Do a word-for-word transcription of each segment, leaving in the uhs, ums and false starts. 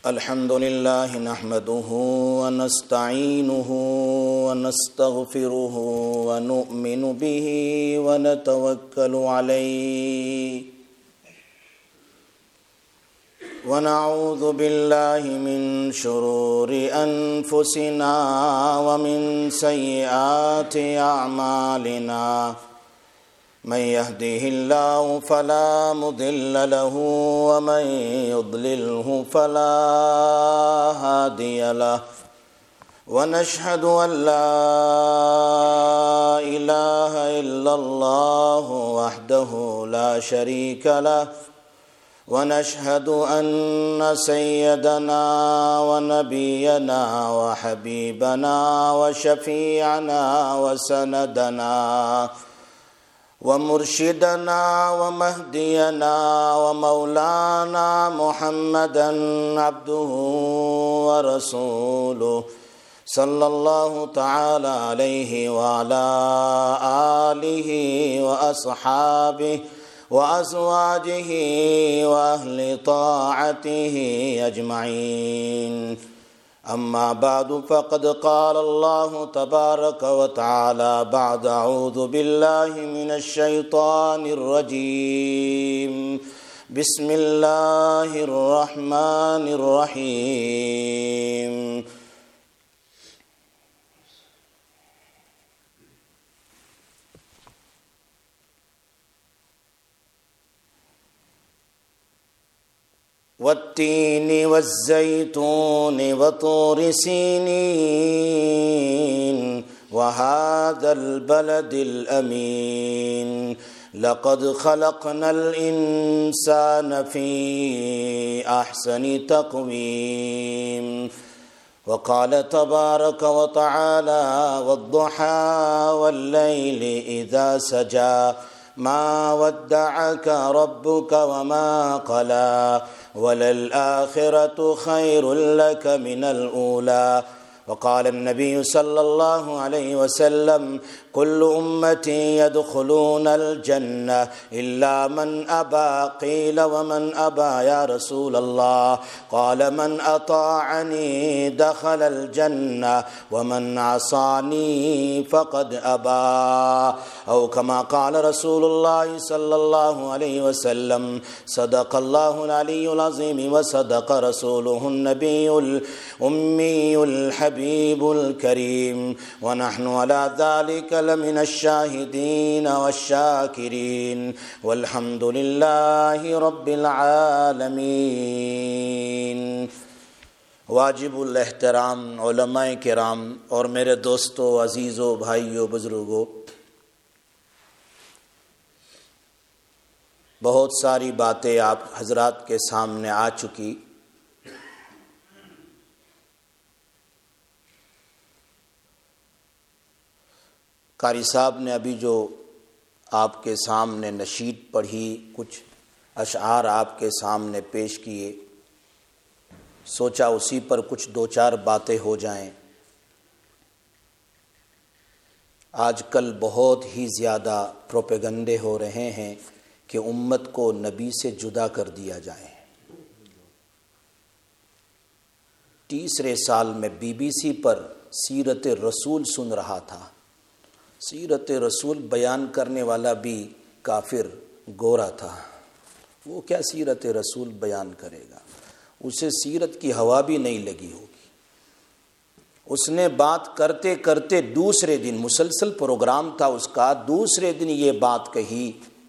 الحمد لله نحمده ونستعينه ونستغفره ونؤمن به ونتوكل عليه ونعوذ بالله من شرور أنفسنا ومن سيئات أعمالنا من يهده الله فلا مضل له ومن يضلله فلا هادي له ونشهد أن لا إله إلا الله وحده لا شريك له ونشهد أن سيدنا ونبينا وحبيبنا وشفيعنا وسندنا ومرشدنا ومهدينا ومولانا محمدا عبده ورسوله صلى الله تعالى عليه وعلى آله وأصحابه وأزواجه وأهل طاعته أجمعين. أما بعد فقد قال الله تبارك وتعالى بعد أعوذ بالله من الشيطان الرجيم بسم الله الرحمن الرحيم. والتين والزيتون وطور سينين وهذا البلد الأمين لقد خلقنا الإنسان في أحسن تقويم. وقال تبارك وتعالى والضحى والليل إذا سجى ما ودعك ربك وما قلى وللآخرة خير لك من الأولى. وقال النبي صلى الله عليه وسلم كل أمتي يدخلون الجنة إلا من أبى. قيل ومن أبى يا رسول الله؟ قال من أطاعني دخل الجنة ومن عصاني فقد أبى، أو كما قال رسول الله صلى الله عليه وسلم صدق الله العلي العظيم وصدق رسوله النبي الأمي الحبيب الكريم ونحن على ذلك لمن الشاهدين والشاكرين والحمد لله رب العالمین. واجب الاحترام علماء کرام اور میرے دوستو، عزیزو، بھائیو، بزرگو، بہت ساری باتیں آپ حضرات کے سامنے آ چکی. قاری صاحب نے ابھی جو آپ کے سامنے نشید پڑھی، کچھ اشعار آپ کے سامنے پیش کیے، سوچا اسی پر کچھ دو چار باتیں ہو جائیں. آج کل بہت ہی زیادہ پروپیگنڈے ہو رہے ہیں کہ امت کو نبی سے جدا کر دیا جائے. تیسرے سال میں بی بی سی پر سیرت رسول سن رہا تھا. سیرت رسول بیان کرنے والا بھی کافر گورا تھا. وہ کیا سیرت رسول بیان کرے گا؟ اسے سیرت کی ہوا بھی نہیں لگی ہوگی. اس نے بات کرتے کرتے دوسرے دن، مسلسل پروگرام تھا اس کا، دوسرے دن یہ بات کہی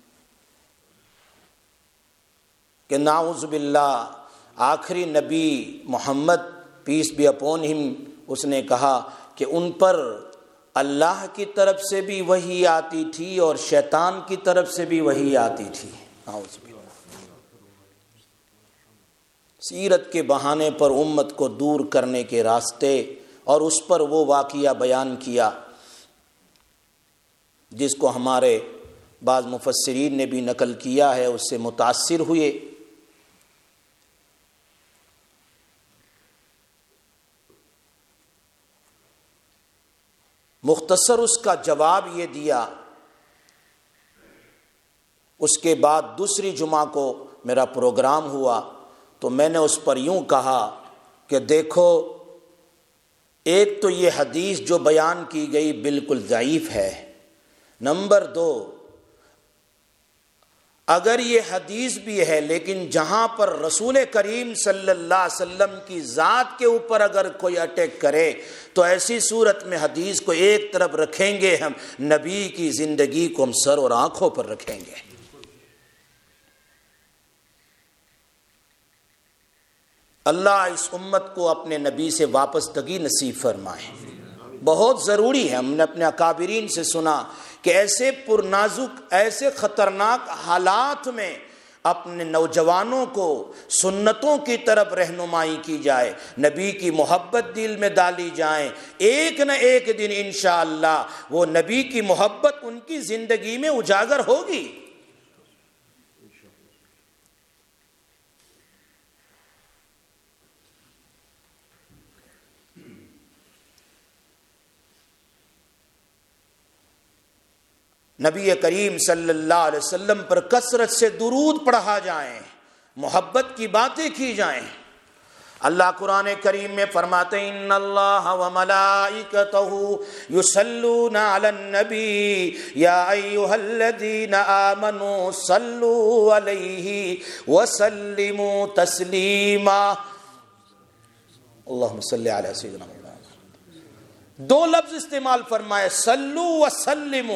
کہ نعوذ باللہ آخری نبی محمد پیس بی اپون ہم، اس نے کہا کہ ان پر اللہ کی طرف سے بھی وحی آتی تھی اور شیطان کی طرف سے بھی وحی آتی تھی. نعوذ باللہ. سیرت کے بہانے پر امت کو دور کرنے کے راستے، اور اس پر وہ واقعہ بیان کیا جس کو ہمارے بعض مفسرین نے بھی نقل کیا ہے، اس سے متاثر ہوئے. مختصر اس کا جواب یہ دیا. اس کے بعد دوسری جمعہ کو میرا پروگرام ہوا تو میں نے اس پر یوں کہا کہ دیکھو ایک تو یہ حدیث جو بیان کی گئی بالکل ضعیف ہے، نمبر دو اگر یہ حدیث بھی ہے لیکن جہاں پر رسول کریم صلی اللہ علیہ وسلم کی ذات کے اوپر اگر کوئی اٹیک کرے تو ایسی صورت میں حدیث کو ایک طرف رکھیں گے ہم، نبی کی زندگی کو ہم سر اور آنکھوں پر رکھیں گے۔ اللہ اس امت کو اپنے نبی سے وابستگی نصیب فرمائے۔ بہت ضروری ہے، ہم نے اپنے اکابرین سے سنا کہ ایسے پرنازک ایسے خطرناک حالات میں اپنے نوجوانوں کو سنتوں کی طرف رہنمائی کی جائے، نبی کی محبت دل میں ڈالی جائیں، ایک نہ ایک دن انشاءاللہ وہ نبی کی محبت ان کی زندگی میں اجاگر ہوگی۔ نبی کریم صلی اللہ علیہ وسلم پر کثرت سے درود پڑھا جائیں، محبت کی باتیں کی جائیں۔ اللہ قرآن کریم میں فرماتے ہیں ان اللہ وملائکتہ یصلون علی النبی یا ایھا الذین آمنوا صلوا علیہ وسلموا تسلیما۔ اللہم صلی علی سیدنا محمد۔ دو لفظ استعمال فرمائے، صلو وسلموا۔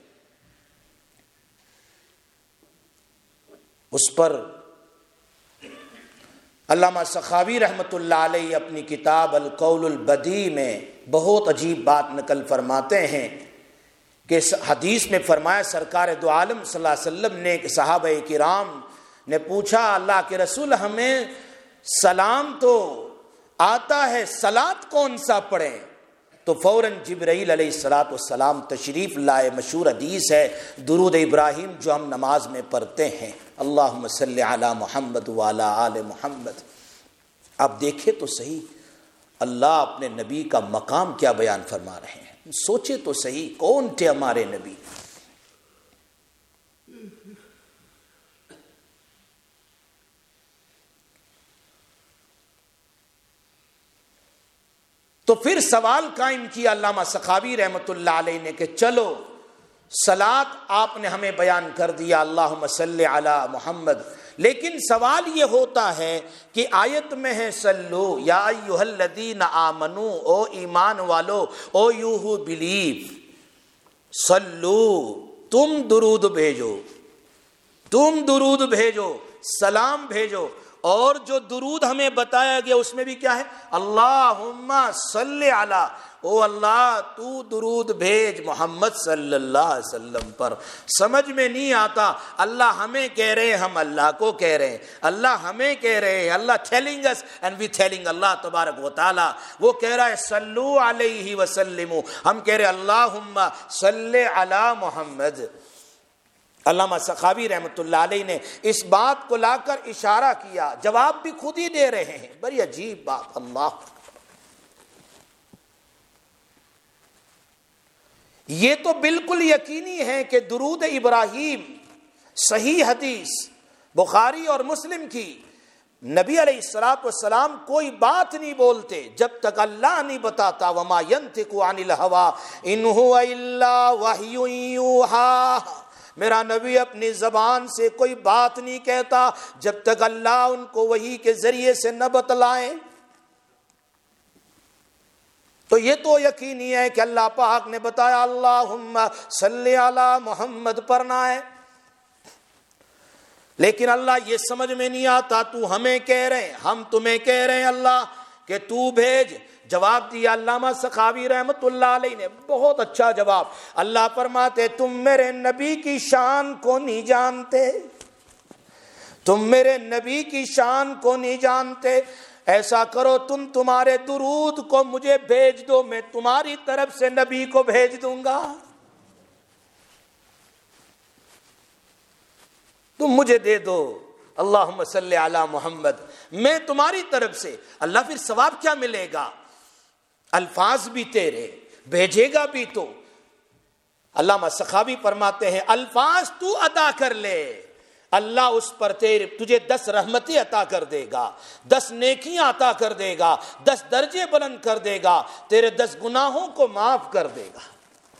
اس پر علامہ سخاوی رحمۃ اللہ علیہ اپنی کتاب القول البدیع میں بہت عجیب بات نقل فرماتے ہیں کہ حدیث میں فرمایا سرکار دو عالم صلی اللہ علیہ وسلم نے کہ صحابہ کرام نے پوچھا اللہ کے رسول ہمیں سلام تو آتا ہے، صلات کون سا پڑھیں؟ تو فوراً جبرائیل علیہ الصلوۃ والسلام تشریف لائے۔ مشہور حدیث ہے درود ابراہیم جو ہم نماز میں پڑھتے ہیں، اللہم صلی علی محمد وعلی آل محمد۔ آپ دیکھیں تو صحیح اللہ اپنے نبی کا مقام کیا بیان فرما رہے ہیں، سوچے تو صحیح کون تھے ہمارے نبی۔ تو پھر سوال قائم کیا علامہ سخاوی رحمۃ اللہ علیہ نے کہ چلو صلاۃ آپ نے ہمیں بیان کر دیا اللہم صلی علی محمد، لیکن سوال یہ ہوتا ہے کہ آیت میں ہے صلو یا ایھا الذین آمنو، او ایمان والو، او یو ہو بلیو، صلو تم درود بھیجو، تم درود بھیجو، سلام بھیجو۔ اور جو درود ہمیں بتایا گیا اس میں بھی کیا ہے؟ اللہم صلی علی، او اللہ تو درود بھیج محمد صلی اللہ علیہ وسلم پر۔ سمجھ میں نہیں آتا، اللہ ہمیں کہہ رہے ہیں ہم اللہ کو کہہ رہے ہیں، اللہ ہمیں کہہ رہے ہیں، اللہ telling us and we telling اللہ تبارک و تعالی۔ وہ کہہ رہا ہے صلو علیہ وسلم، ہم کہہ رہے ہیں اللہم صلی علی محمد۔ علامہ سخاوی رحمۃ اللہ علیہ نے اس بات کو لا کر اشارہ کیا، جواب بھی خود ہی دے رہے ہیں، بڑی عجیب بات۔ اللہ یہ تو بالکل یقینی ہے کہ درود ابراہیم صحیح حدیث بخاری اور مسلم کی، نبی علیہ الصلوۃ والسلام کوئی بات نہیں بولتے جب تک اللہ نہیں بتاتا، وما ينطق عن الهوى ان هو الا وحی یوحی۔ میرا نبی اپنی زبان سے کوئی بات نہیں کہتا جب تک اللہ ان کو وحی کے ذریعے سے نہ بتلائیں۔ تو یہ تو یقینی ہے کہ اللہ پاک نے بتایا اللہم صلی علی محمد پڑھنا ہے، لیکن اللہ یہ سمجھ میں نہیں آتا، تو ہمیں کہہ رہے ہیں ہم تمہیں کہہ رہے ہیں اللہ کہ تو بھیج۔ جواب دیا علامہ سخاوی رحمت اللہ علیہ نے، بہت اچھا جواب۔ اللہ فرماتے تم میرے نبی کی شان کو نہیں جانتے، تم میرے نبی کی شان کو نہیں جانتے، ایسا کرو تم تمہارے درود کو مجھے بھیج دو، میں تمہاری طرف سے نبی کو بھیج دوں گا، تم مجھے دے دو اللہم صلی علی محمد، میں تمہاری طرف سے۔ اللہ پھر ثواب کیا ملے گا؟ الفاظ بھی تیرے، بھیجے گا بھی تو۔ علامہ سخاوی فرماتے ہیں الفاظ تو ادا کر لے، اللہ اس پر تیرے تجھے دس رحمتیں عطا کر دے گا، دس نیکیاں عطا کر دے گا، دس درجے بلند کر دے گا، تیرے دس گناہوں کو معاف کر دے گا۔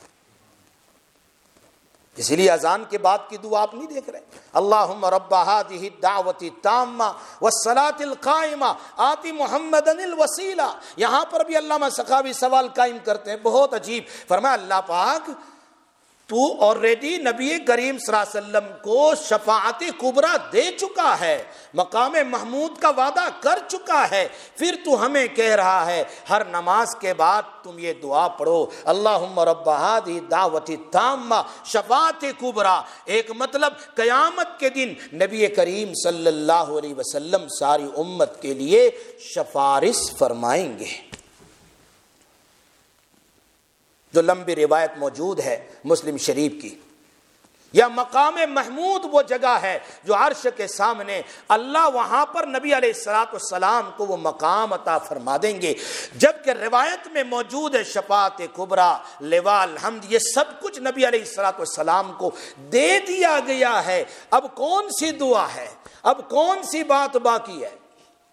اسی لیے اذان کے بعد کی دعا آپ نہیں دیکھ رہے، اللہم رب ہذہ الدعوۃ التامہ والصلاۃ القائمہ آت محمدا الوسیلہ۔ یہاں پر بھی علامہ سخاوی سوال قائم کرتے ہیں، بہت عجیب، فرمایا اللہ پاک تو آلریڈی نبی کریم صلی اللہ علیہ وسلم کو شفاعت کبریٰ دے چکا ہے، مقام محمود کا وعدہ کر چکا ہے، پھر تو ہمیں کہہ رہا ہے ہر نماز کے بعد تم یہ دعا پڑھو، اللہم رب ہذہ الدعوۃ التامہ شفاعت کبریٰ۔ ایک مطلب قیامت کے دن نبی کریم صلی اللہ علیہ وسلم ساری امت کے لیے سفارش فرمائیں گے، جو لمبی روایت موجود ہے مسلم شریف کی۔ یا مقام محمود وہ جگہ ہے جو عرش کے سامنے اللہ وہاں پر نبی علیہ الصلوۃ والسلام کو وہ مقام عطا فرما دیں گے، جبکہ روایت میں موجود ہے شفاعت کبریٰ، لواء الحمد، یہ سب کچھ نبی علیہ الصلوۃ والسلام کو دے دیا گیا ہے۔ اب کون سی دعا ہے، اب کون سی بات باقی ہے؟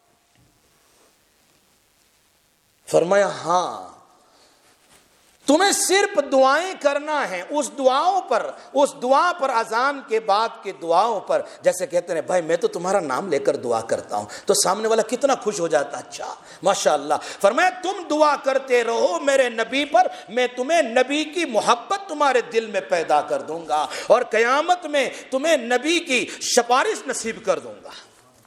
فرمایا ہاں تمہیں صرف دعائیں کرنا ہے، اس دعاؤں پر، اس دعا پر، اذان کے بعد کے دعاؤں پر، جیسے کہتے ہیں بھائی میں تو تمہارا نام لے کر دعا کرتا ہوں، تو سامنے والا کتنا خوش ہو جاتا، اچھا ماشاءاللہ۔ فرمایا تم دعا کرتے رہو میرے نبی پر، میں تمہیں نبی کی محبت تمہارے دل میں پیدا کر دوں گا، اور قیامت میں تمہیں نبی کی سفارش نصیب کر دوں گا۔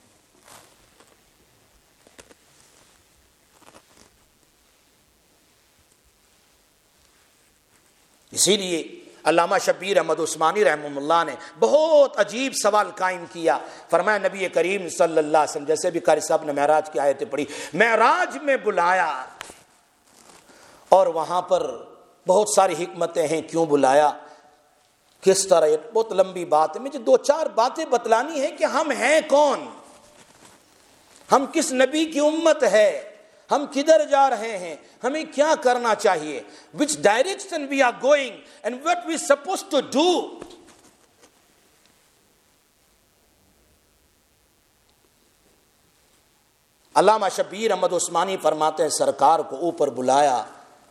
اسی لیے علامہ شبیر احمد عثمانی رحمہ اللہ نے بہت عجیب سوال قائم کیا، فرمایا نبی کریم صلی اللہ علیہ وسلم، جیسے بھی قاری صاحب نے معراج کی آیتیں پڑھی، معراج میں بلایا، اور وہاں پر بہت ساری حکمتیں ہیں کیوں بلایا، کس طرح، یہ بہت لمبی بات ہے، مجھے دو چار باتیں بتلانی ہے کہ ہم ہیں کون، ہم کس نبی کی امت ہے، ہم کدھر جا رہے ہیں، ہمیں کیا کرنا چاہیے، which direction we are going and what we supposed to do۔ علامہ شبیر احمد عثمانی فرماتے ہیں سرکار کو اوپر بلایا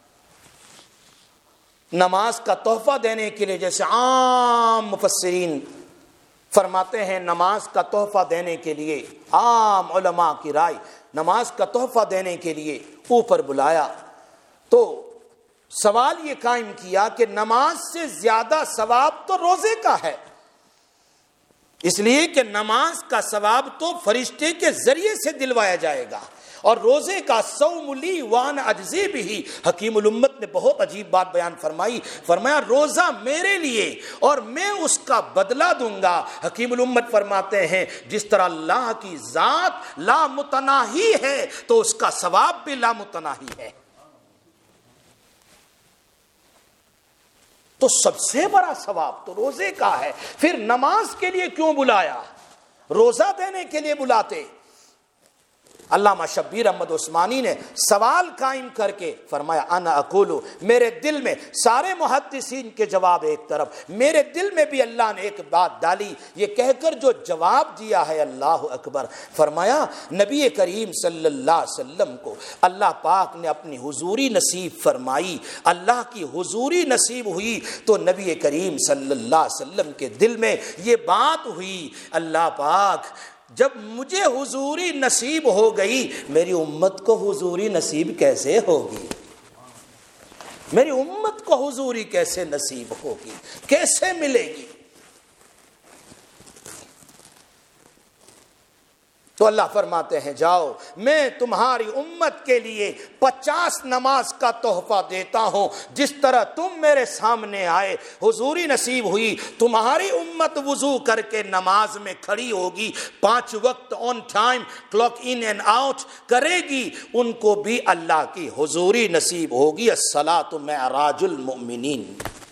نماز کا تحفہ دینے کے لیے، جیسے عام مفسرین فرماتے ہیں نماز کا تحفہ دینے کے لیے، عام علماء کی رائے، نماز کا تحفہ دینے کے لیے اوپر بلایا، تو سوال یہ قائم کیا کہ نماز سے زیادہ ثواب تو روزے کا ہے، اس لیے کہ نماز کا ثواب تو فرشتے کے ذریعے سے دلوایا جائے گا، اور روزے کا صوم لی وانا اجزی بھی۔ حکیم الامت نے بہت عجیب بات بیان فرمائی، فرمایا روزہ میرے لیے اور میں اس کا بدلہ دوں گا۔ حکیم الامت فرماتے ہیں جس طرح اللہ کی ذات لا متناہی ہے تو اس کا ثواب بھی لا متناہی ہے، تو سب سے بڑا ثواب تو روزے کا ہے، پھر نماز کے لیے کیوں بلایا، روزہ دینے کے لیے بلاتے۔ علامہ شبیر احمد عثمانی نے سوال قائم کر کے فرمایا انا اقولو، میرے دل میں، سارے محدثین کے جواب ایک طرف، میرے دل میں بھی اللہ نے ایک بات ڈالی، یہ کہہ کر جو جواب دیا ہے اللہ اکبر، فرمایا نبی کریم صلی اللہ علیہ وسلم کو اللہ پاک نے اپنی حضوری نصیب فرمائی، اللہ کی حضوری نصیب ہوئی تو نبی کریم صلی اللہ علیہ وسلم کے دل میں یہ بات ہوئی، اللہ پاک جب مجھے حضوری نصیب ہو گئی، میری امت کو حضوری نصیب کیسے ہوگی، میری امت کو حضوری کیسے نصیب ہوگی، کیسے ملے گی؟ تو اللہ فرماتے ہیں جاؤ میں تمہاری امت کے لیے پچاس نماز کا تحفہ دیتا ہوں، جس طرح تم میرے سامنے آئے حضوری نصیب ہوئی، تمہاری امت وضو کر کے نماز میں کھڑی ہوگی، پانچ وقت on time clock in and out کرے گی، ان کو بھی اللہ کی حضوری نصیب ہوگی۔ الصلاۃ معراج المؤمنین۔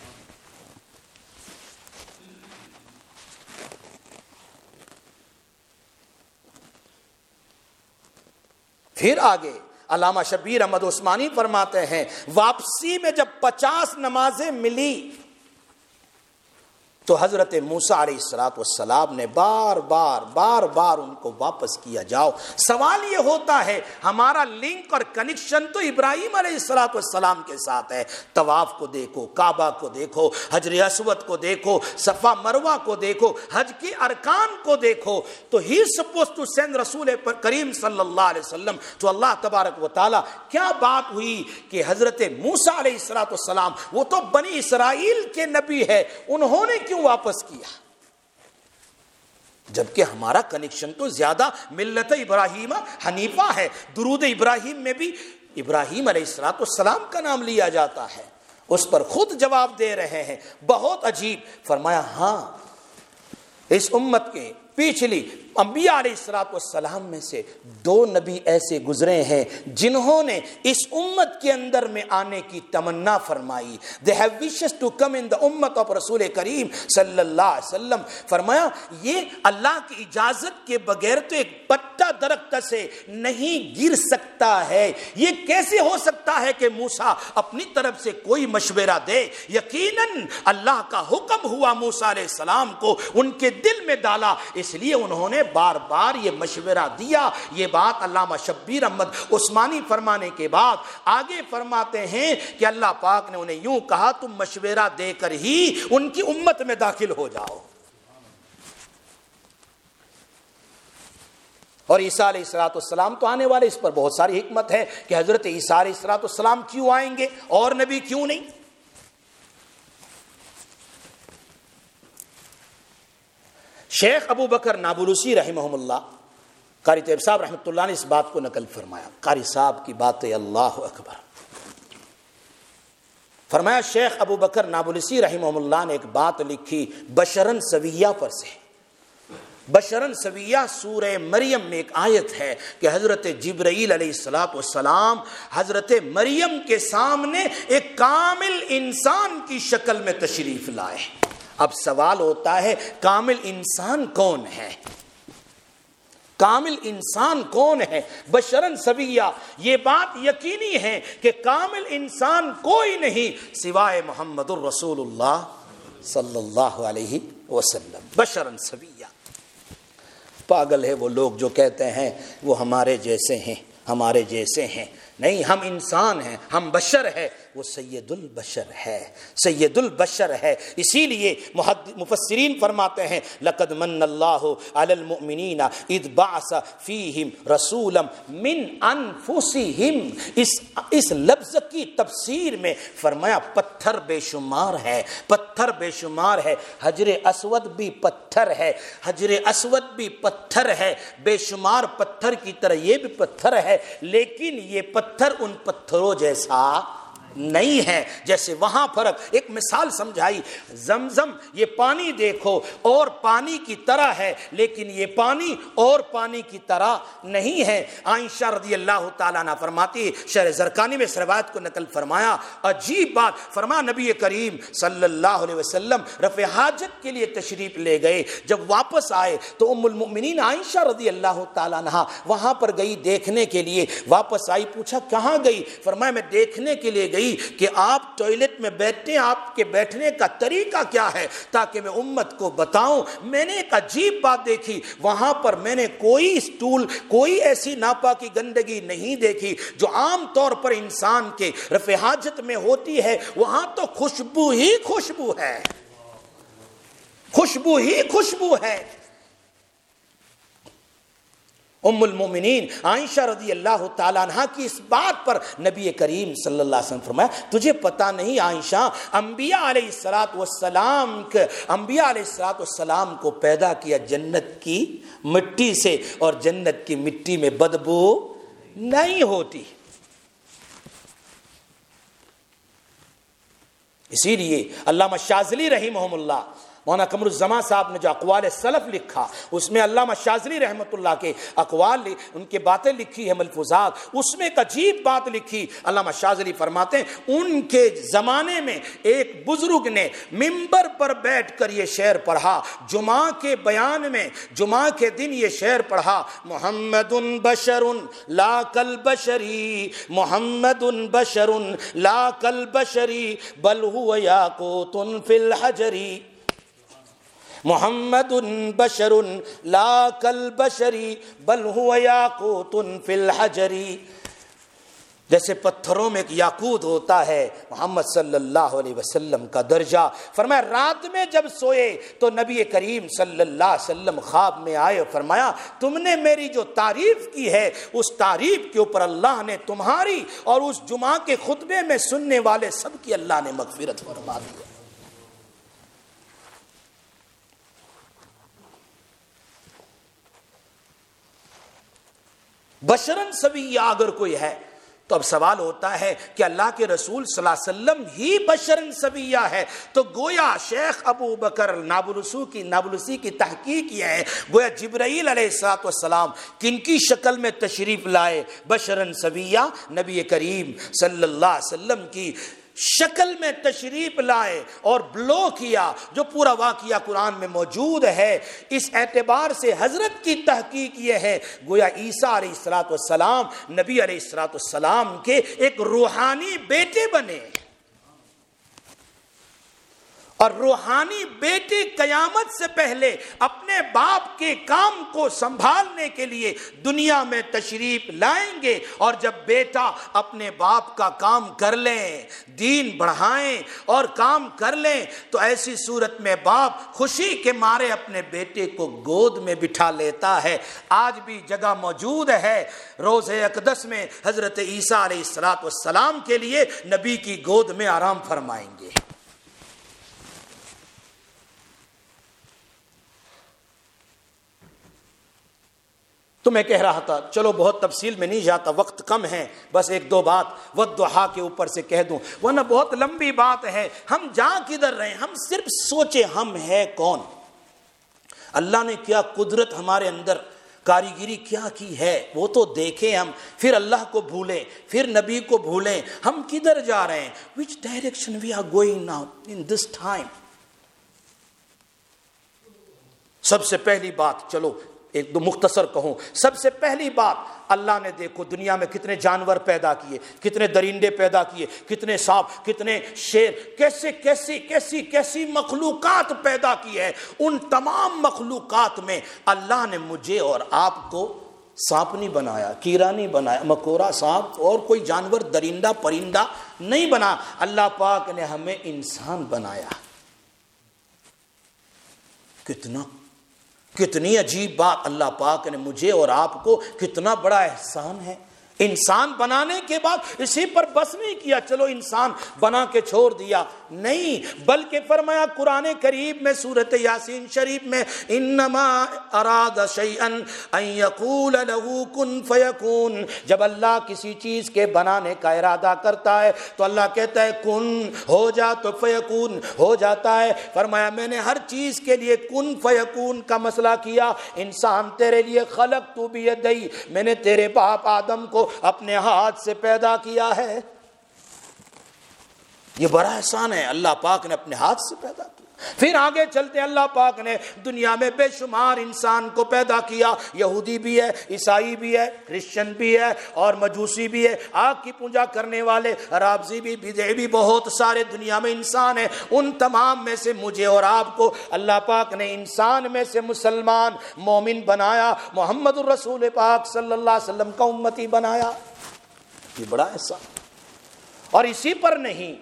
پھر آگے علامہ شبیر احمد عثمانی فرماتے ہیں واپسی میں جب پچاس نمازیں ملی تو حضرت موسیٰ علیہ الصلوۃ والسلام نے بار بار بار بار ان کو واپس کیا جاؤ. سوال یہ ہوتا ہے ہمارا لنک اور کنیکشن تو ابراہیم علیہ الصلوۃ والسلام کے ساتھ ہے. طواف کو دیکھو, کعبہ کو دیکھو, حجر اسود کو دیکھو, صفا مروہ کو دیکھو, حج کی ارکان کو دیکھو. تو ہی سپوز ٹو سینڈ رسول کریم صلی اللہ علیہ وسلم. تو اللہ تبارک و تعالی کیا بات ہوئی کہ حضرت موسیٰ علیہ الصلوۃ والسلام وہ تو بنی اسرائیل کے نبی ہے, انہوں نے کیوں واپس کیا؟ جبکہ ہمارا کنیکشن تو زیادہ ملت ابراہیم حنیفہ ہے. درود ابراہیم میں بھی ابراہیم علیہ الصلوۃ والسلام کا نام لیا جاتا ہے. اس پر خود جواب دے رہے ہیں. بہت عجیب. فرمایا ہاں اس امت کے پچھلی انبیاء علیہ الصلوۃ والسلام میں سے دو نبی ایسے گزرے ہیں جنہوں نے اس امت کے اندر میں آنے کی تمنا فرمائی. they have wishes to come in the امت of رسول کریم صلی اللہ علیہ وسلم. فرمایا یہ اللہ کی اجازت کے بغیر تو ایک پتا درخت سے نہیں گر سکتا ہے. یہ کیسے ہو سکتا ہے کہ موسیٰ اپنی طرف سے کوئی مشورہ دے؟ یقیناً اللہ کا حکم ہوا موسیٰ علیہ السلام کو, ان کے دل میں ڈالا, اس لیے انہوں نے بار بار یہ مشورہ دیا. یہ بات علامہ شبیر احمد عثمانی فرمانے کے بعد آگے فرماتے ہیں کہ اللہ پاک نے انہیں یوں کہا تم مشورہ دے کر ہی ان کی امت میں داخل ہو جاؤ. اور عیسیٰ علیہ الصلوۃ والسلام تو آنے والے. اس پر بہت ساری حکمت ہے کہ حضرت عیسیٰ علیہ الصلوۃ والسلام کیوں آئیں گے اور نبی کیوں نہیں. شیخ ابو بکر نابلسی رحمہ اللہ, قاری طیب صاحب رحمۃ اللہ نے اس بات کو نقل فرمایا. قاری صاحب کی باتیں اللہ اکبر. فرمایا شیخ ابو بکر نابلسی رحمہ اللہ نے ایک بات لکھی بشرن سویہ پر سے. بشرن سویہ سورہ مریم میں ایک آیت ہے کہ حضرت جبرائیل علیہ الصلوۃ والسلام حضرت مریم کے سامنے ایک کامل انسان کی شکل میں تشریف لائے. اب سوال ہوتا ہے کامل انسان کون ہے؟ کامل انسان کون ہے؟ بشرن سویہ. یہ بات یقینی ہے کہ کامل انسان کوئی نہیں سوائے محمد الرسول اللہ صلی اللہ علیہ وسلم. بشرن سویہ. پاگل ہے وہ لوگ جو کہتے ہیں وہ ہمارے جیسے ہیں, ہمارے جیسے ہیں. نہیں, ہم انسان ہیں, ہم بشر ہے. وہ سید البشر ہے, سید البشر ہے. اسی لیے مفسرین فرماتے ہیں لقد من اللہ علی المؤمنین اذ بعث فیہم رسولا من انفسہم. اس اس لفظ کی تفسیر میں فرمایا پتھر بے شمار ہے, پتھر بے شمار ہے. حجر اسود بھی پتھر ہے, حجر اسود بھی پتھر ہے, بے شمار پتھر کی طرح یہ بھی پتھر ہے. لیکن یہ پتھر ان پتھروں جیسا نہیں ہے. جیسے وہاں فرق, ایک مثال سمجھائی, زمزم یہ پانی دیکھو اور پانی کی طرح ہے, لیکن یہ پانی اور پانی کی طرح نہیں ہے. عائشہ رضی اللہ تعالیٰ عنہ فرماتی, شرح زرقانی میں اس روایت کو نقل فرمایا, عجیب بات. فرمایا نبی کریم صلی اللہ علیہ وسلم رفع حاجت کے لیے تشریف لے گئے. جب واپس آئے تو ام المؤمنین عائشہ رضی اللہ تعالیٰ عنہ وہاں پر گئی دیکھنے کے لیے. واپس آئی, پوچھا کہاں گئی؟ فرمایا میں دیکھنے کے لیے گئی کہ آپ ٹوائلٹ میں بیٹھتے ہیں, آپ کے بیٹھنے کا طریقہ کیا ہے تاکہ میں امت کو بتاؤں. میں نے ایک عجیب بات دیکھی, وہاں پر میں نے کوئی اسٹول, کوئی ایسی ناپاکی گندگی نہیں دیکھی جو عام طور پر انسان کے رفع حاجت میں ہوتی ہے. وہاں تو خوشبو ہی خوشبو ہے, خوشبو ہی خوشبو ہے. ام المومنین عائشہ رضی اللہ تعالیٰ عنہ کی اس بات پر نبی کریم صلی اللہ علیہ وسلم فرمایا تجھے پتہ نہیں عائشہ, انبیاء علیہ الصلوۃ والسلام کے انبیاء علیہ الصلوۃ والسلام کو پیدا کیا جنت کی مٹی سے, اور جنت کی مٹی میں بدبو نہیں ہوتی. اسی لیے علامہ شاذلی رحمہ اللہ, مولانا قمر الزمان صاحب نے جو اقوال سلف لکھا اس میں علامہ شاذلی رحمۃ اللہ کے اقوال, ان کے باتیں لکھی ہے ملفوظات. اس میں ایک عجیب بات لکھی. علامہ شاذلی فرماتے ہیں ان کے زمانے میں ایک بزرگ نے ممبر پر بیٹھ کر یہ شعر پڑھا, جمعہ کے بیان میں, جمعہ کے دن یہ شعر پڑھا, محمد بشر لا کالبشری, محمد بشر لا کالبشری بل هو یاقوت فی الحجری. محمد بشر لا کالبشری بل هو یاقوت فی الحجری. جیسے پتھروں میں ایک یاقوت ہوتا ہے محمد صلی اللہ علیہ وسلم کا درجہ. فرمایا رات میں جب سوئے تو نبی کریم صلی اللہ علیہ وسلم خواب میں آئے اور فرمایا تم نے میری جو تعریف کی ہے اس تعریف کے اوپر اللہ نے تمہاری اور اس جمعہ کے خطبے میں سننے والے سب کی اللہ نے مغفرت فرما دی. بشرن سویہ اگر کوئی ہے تو اب سوال ہوتا ہے کہ اللہ کے رسول صلی اللہ علیہ وسلم ہی بشرن سویہ ہے تو گویا شیخ ابو بکر نابلسی کی نابلسی کی تحقیق یہ ہے گویا جبرائیل علیہ الصلوۃ والسلام کن کی شکل میں تشریف لائے؟ بشرن سویہ، نبی کریم صلی اللہ علیہ وسلم کی شکل میں تشریف لائے اور بلو کیا، جو پورا واقعہ قرآن میں موجود ہے. اس اعتبار سے حضرت کی تحقیق یہ ہے گویا عیسیٰ علیہ الصلوۃ والسلام نبی علیہ الصلوۃ والسلام کے ایک روحانی بیٹے بنے، اور روحانی بیٹے قیامت سے پہلے اپنے باپ کے کام کو سنبھالنے کے لیے دنیا میں تشریف لائیں گے. اور جب بیٹا اپنے باپ کا کام کر لیں، دین بڑھائیں اور کام کر لیں، تو ایسی صورت میں باپ خوشی کے مارے اپنے بیٹے کو گود میں بٹھا لیتا ہے. آج بھی جگہ موجود ہے روضہ اقدس میں حضرت عیسیٰ علیہ الصلوۃ والسلام کے لیے نبی کی گود میں آرام فرمائیں گے. تو میں کہہ رہا تھا، چلو بہت تفصیل میں نہیں جاتا، وقت کم ہے، بس ایک دو بات والضحیٰ کے اوپر سے کہہ دوں، ورنہ بہت لمبی بات ہے. ہم جا کدھر رہے ہیں؟ ہم صرف سوچے ہم ہے کون؟ اللہ نے کیا قدرت ہمارے اندر کاریگری کیا کی ہے وہ تو دیکھیں ہم، پھر اللہ کو بھولیں، پھر نبی کو بھولیں. ہم کدھر جا رہے ہیں؟ which direction we are going now in this time؟ سب سے پہلی بات، چلو ایک دو مختصر کہوں، سب سے پہلی بات اللہ نے دیکھو دنیا میں کتنے جانور پیدا کیے، کتنے درندے پیدا کیے، کتنے سانپ، کتنے شیر، کیسے کیسی کیسی کیسی مخلوقات پیدا کی ہے. ان تمام مخلوقات میں اللہ نے مجھے اور آپ کو سانپ نہیں بنایا، کیڑا نہیں بنایا، مکوڑا، سانپ اور کوئی جانور درندہ پرندہ نہیں بنا. اللہ پاک نے ہمیں انسان بنایا. کتنا کتنی عجیب بات، اللہ پاک نے مجھے اور آپ کو کتنا بڑا احسان ہے. انسان بنانے کے بعد اسی پر بس نہیں کیا چلو انسان بنا کے چھوڑ دیا، نہیں، بلکہ فرمایا قرآن کریم میں سورۃ یاسین شریف میں انما اراد شیئا ان یقول له کن فیکون. جب اللہ کسی چیز کے بنانے کا ارادہ کرتا ہے تو اللہ کہتا ہے کن، ہو جا، تو فیکون ہو جاتا ہے. فرمایا میں نے ہر چیز کے لیے کن فیکون کا مسئلہ کیا. انسان تیرے لیے خلقت بیدی، میں نے تیرے باپ آدم کو اپنے ہاتھ سے پیدا کیا ہے. یہ بڑا احسان ہے، اللہ پاک نے اپنے ہاتھ سے پیدا کیا. پھر آگے چلتے اللہ پاک نے دنیا میں بے شمار انسان کو پیدا کیا. یہودی بھی ہے، عیسائی بھی ہے، کرسچن بھی ہے اور مجوسی بھی ہے، آگ کی پوجا کرنے والے، رافضی بھی، بدعی بھی، بہت سارے دنیا میں انسان ہیں. ان تمام میں سے مجھے اور آپ کو اللہ پاک نے انسان میں سے مسلمان مومن بنایا، محمد الرسول پاک صلی اللہ علیہ وسلم کا امتی بنایا. یہ بڑا احسان. اور اسی پر نہیں،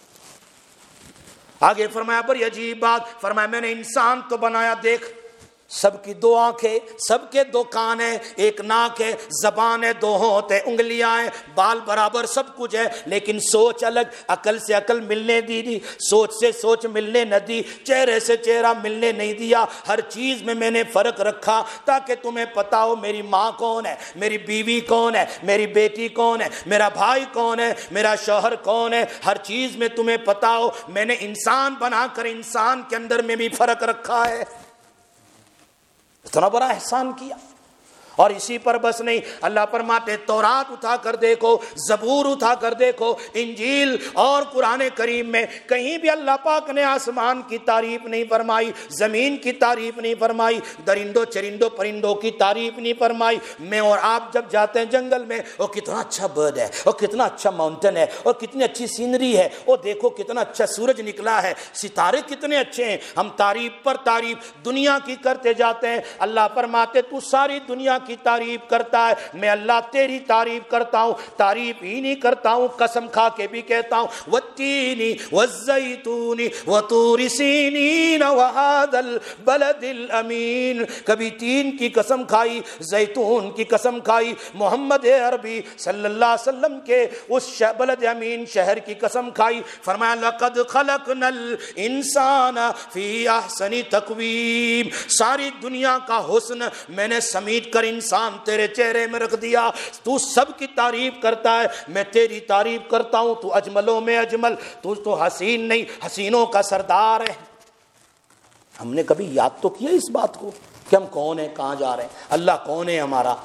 آگے فرمایا بڑی عجیب بات، فرمایا میں نے انسان تو بنایا، دیکھ سب کی دو آنکھیں، سب کے دو کان ہیں، ایک ناک ہے، زبان ہے، دو ہونٹ ہے، انگلیاں ہیں، بال برابر، سب کچھ ہے، لیکن سوچ الگ، عقل سے عقل ملنے دی دی، سوچ سے سوچ ملنے نہ دی، چہرے سے چہرہ ملنے نہیں دیا. ہر چیز میں میں نے فرق رکھا تاکہ تمہیں پتا ہو میری ماں کون ہے، میری بیوی کون ہے، میری بیٹی کون ہے، میرا بھائی کون ہے، میرا شوہر کون ہے. ہر چیز میں تمہیں پتا ہو میں نے انسان بنا کر انسان کے اندر میں بھی فرق رکھا ہے. اتنا بڑا احسان کیا. اور اسی پر بس نہیں، اللہ فرماتے تورات اٹھا کر دیکھو، زبور اٹھا کر دیکھو، انجیل اور قرآن کریم میں کہیں بھی اللہ پاک نے آسمان کی تعریف نہیں فرمائی، زمین کی تعریف نہیں فرمائی، درندوں چرندوں پرندوں کی تعریف نہیں فرمائی۔ میں اور آپ جب جاتے ہیں جنگل میں، وہ کتنا اچھا برڈ ہے، اور کتنا اچھا ماؤنٹین ہے، اور کتنی اچھی سینری ہے، اور دیکھو کتنا اچھا سورج نکلا ہے، ستارے کتنے اچھے ہیں، ہم تعریف پر تعریف دنیا کی کرتے جاتے ہیں۔ اللہ فرماتے تو ساری دنیا کی تعریف کرتا ہے، میں اللہ تیری تعریف کرتا ہوں، تعریف ہی نہیں کرتا ہوں، قسم کھا کے بھی کہتا ہوں، والتین والزیتون وطور سینین وہذا البلد الامین، کبھی تین کی قسم کھائی، زیتون کی قسم کھائی، محمد عربی صلی اللہ علیہ وسلم کے اس بلد امین شہر کی قسم کھائی، فرمایا لقد خلقنا الانسان فی احسن تقویم، ساری دنیا کا حسن میں نے سمیٹ کر انسان تیرے چہرے میں رکھ دیا، تو سب کی تعریف کرتا ہے، میں تیری تعریف کرتا ہوں، تو اجملوں میں اجمل، تو تو حسین نہیں حسینوں کا سردار ہے۔ ہم نے کبھی یاد تو کیا اس بات کو کہ ہم کون ہیں، کہاں جا رہے ہیں، اللہ کون ہے ہمارا؟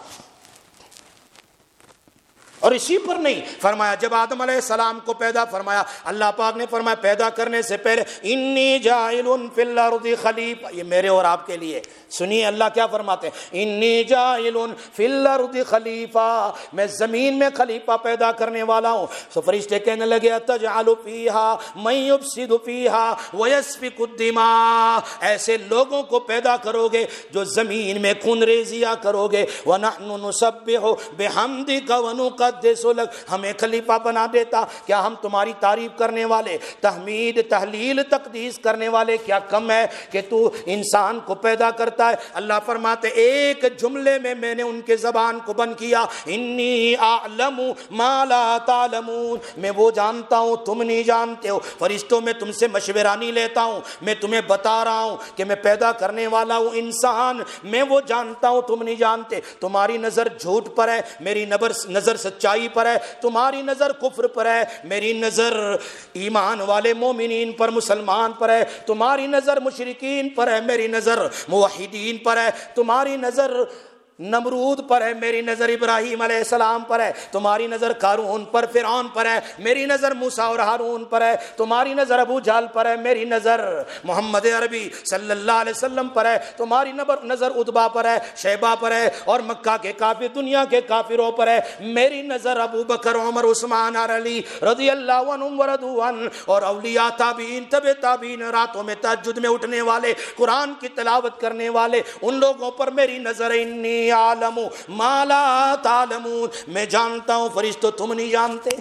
اور اسی پر نہیں فرمایا جب آدم علیہ السلام کو پیدا فرمایا، اللہ پاک نے فرمایا پیدا کرنے سے پہلے انی جاعل فی الارض خلیفہ، یہ میرے اور آپ کے لیے سنیے اللہ کیا فرماتے ہیں، انی جاعل فی الارض خلیفہ، میں زمین میں خلیفہ پیدا کرنے والا ہوں۔ تو فرشتے کہنے لگے تجعل فیہا من یفسد فیہا ویسفک الدماء، ایسے لوگوں کو پیدا کرو گے جو زمین میں خون ریزیاں کرو گے، ونحن نسبح بحمدک ونقدس لک، ہمیں خلیفہ بنا دیتا، کیا ہم تمہاری تعریف کرنے والے، تحمید تحلیل تقدیس کرنے والے کیا کم ہے کہ تو انسان کو پیدا کرتا ہے؟ اللہ فرماتے ایک جملے میں میں نے ان کے زبان کو بند کیا، انی اعلم ما لا تعلمون، میں وہ جانتا ہوں تم نہیں جانتے ہو، فرشتوں میں تم سے مشورہ نہیں لیتا ہوں، میں تمہیں بتا رہا ہوں کہ میں پیدا کرنے والا ہوں انسان، میں وہ جانتا ہوں تم نہیں جانتے، تمہاری نظر جھوٹ پر ہے، میری نظر سچائی پر ہے، تمہاری نظر کفر پر ہے، میری نظر ایمان والے مومنین پر مسلمان پر ہے، تمہاری نظر مشرکین پر ہے، میری نظر موحدین پر ہے، تمہاری نظر نمرود پر ہے، میری نظر ابراہیم علیہ السلام پر ہے، تمہاری نظر قارون پر فرعون پر ہے، میری نظر موسیٰ اور ہارون پر ہے، تمہاری نظر ابو جہل پر ہے، میری نظر محمد عربی صلی اللہ علیہ وسلم پر ہے، تمہاری نظر عتبہ پر ہے، شیبہ پر ہے، اور مکہ کے کافر دنیا کے کافروں پر ہے، میری نظر ابو بکر عمر عثمان اور علی رضی اللہ عنہم ورضوا عنہ، اور اولیاء تابعین تبع تابعین، راتوں میں تہجد میں اٹھنے والے، قرآن کی تلاوت کرنے والے، ان لوگوں پر میری نظر انی عالم ما لا تعلمون، میں جانتا ہوں فرشتوں تم نہیں جانتے۔